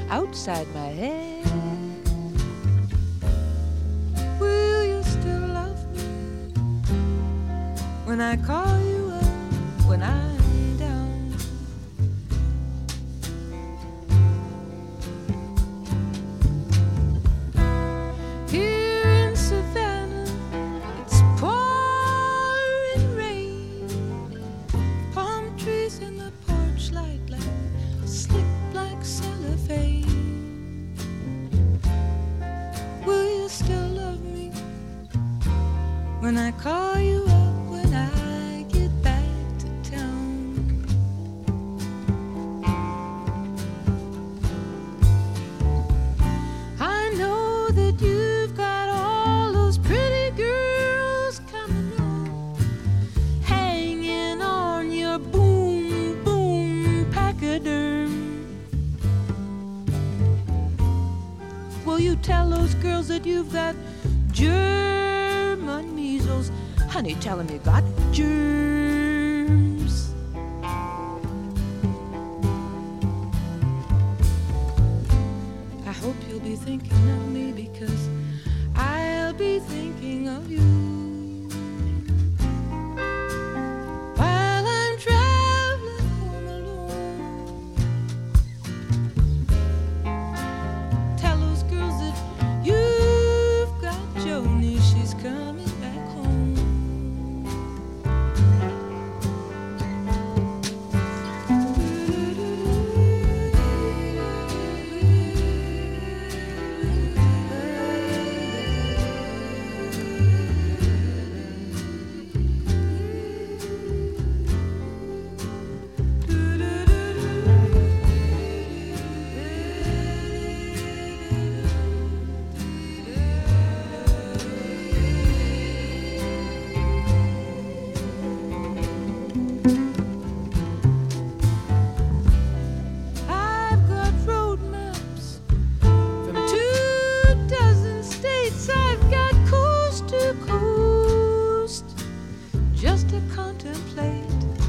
outside my head. Will you still love me when I call you up, when I'm down? Here in Savannah, it's pouring rain. Palm trees in the porch light like slick black cellophane. Will you still love me when I call you up, when I get back to town? I know that you've got all those pretty girls coming on, hanging on your boom, boom, pachyderm. Will you tell those girls that you've got German measles? Honey, tell them you got germs. I hope you'll be thinking of me, because I'll be thinking of you while I'm traveling home alone. Tell those girls that you've got Joni, she's coming back home. I've got road maps from 24 states. I've got coast to coast just to contemplate.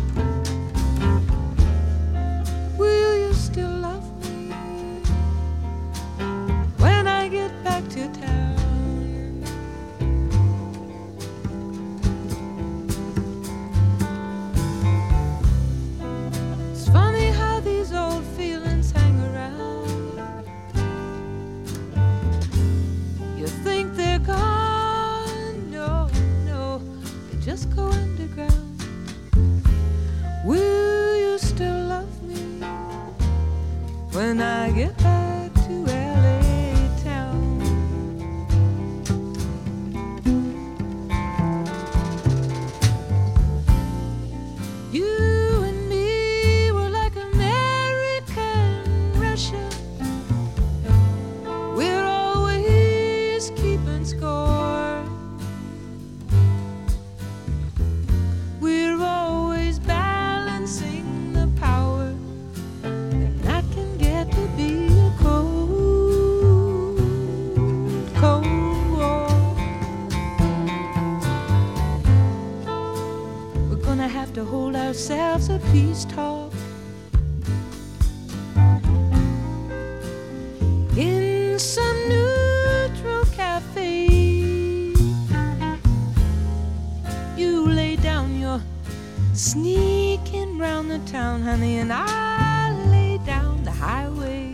Will you still love me when I get back to town? It's funny how these old feelings hang around. You think they're gone? No, no, they just go underground. Will you still love me when I get back to LA town? You and me were like America and Russia. We're always keeping score. We're always balancing the power, and that can get to be a cold, cold war. We're gonna have to hold ourselves a peace talk in some neutral cafe. You lay down your sneaking round the town, honey, and I lay down the highway.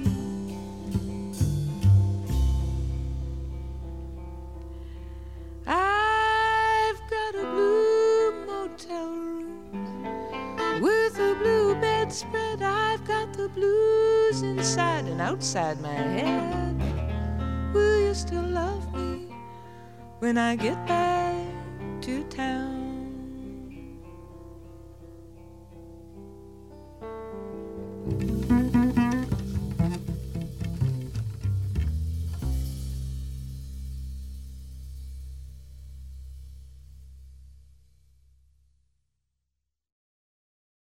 I've got a blue motel room with a blue bedspread. I've got the blues inside and outside my head. Will you still love me when I get back to town?